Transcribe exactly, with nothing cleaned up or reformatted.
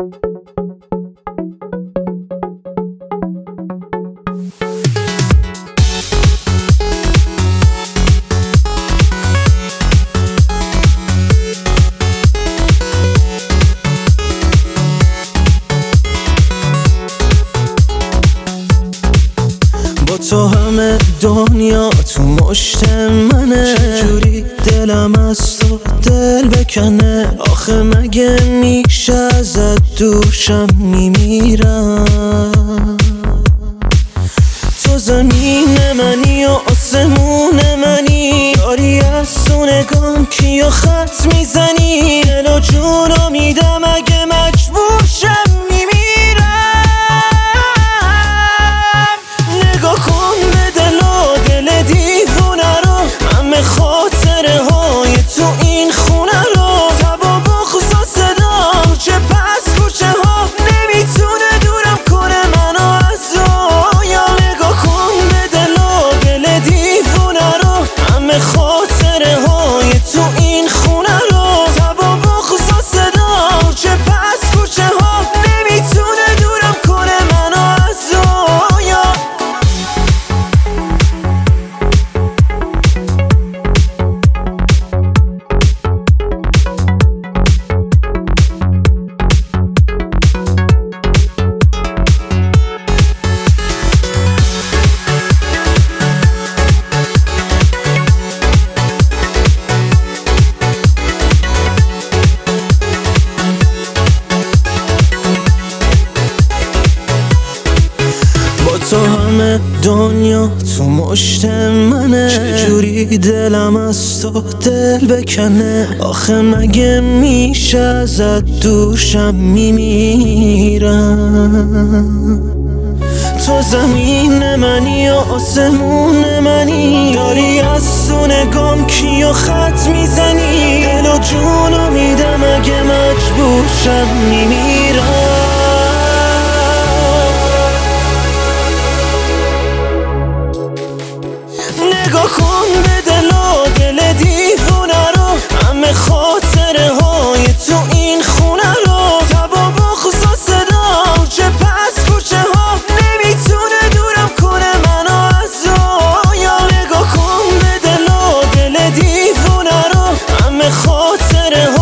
تو همه دنیا تو مشت منه، چجوری دلم از تو دل بکنه؟ آخه مگه میشه ازت دوشم میمیرم؟ تو زمین منی و آسمون منی، داری از تو نگام کیو خط میزنی؟ دل و جونو میدم اگه مجبور شم میمیرم. نگاه کن به دل و دل دیوونه رو، همه خاطره های تو این خونه رو، تب و بغض و صدا چه پس کوچه ها نمیتونه دورم کنه منو از رویا. نگاه کن به دل و دل دیوونه رو، همه خاطره های تو این خونه رو، تب و بغض و صدا چه پس کوچه ها نمیتونه دورم کنه منو از رویا. تو همه دنیا تو مشت منه، چجوری دلم از تو دل بکنه؟ آخه مگه میشه ازت دوشم میمیرم؟ تو زمین منی و آسمون منی، داری از تو نگام کیو خط میزنی؟ دل و جونو میدم اگه مجبور شم میمیرم. نگاه کن به دل و دل دیوونه رو، همه خاطره های تو این خونه رو، تب و بغض و صدا چه پس کوچه ها نمیتونه دورم کنه منو از رویا. نگاه کن به دل و دل دیوونه رو، همه خاطره ها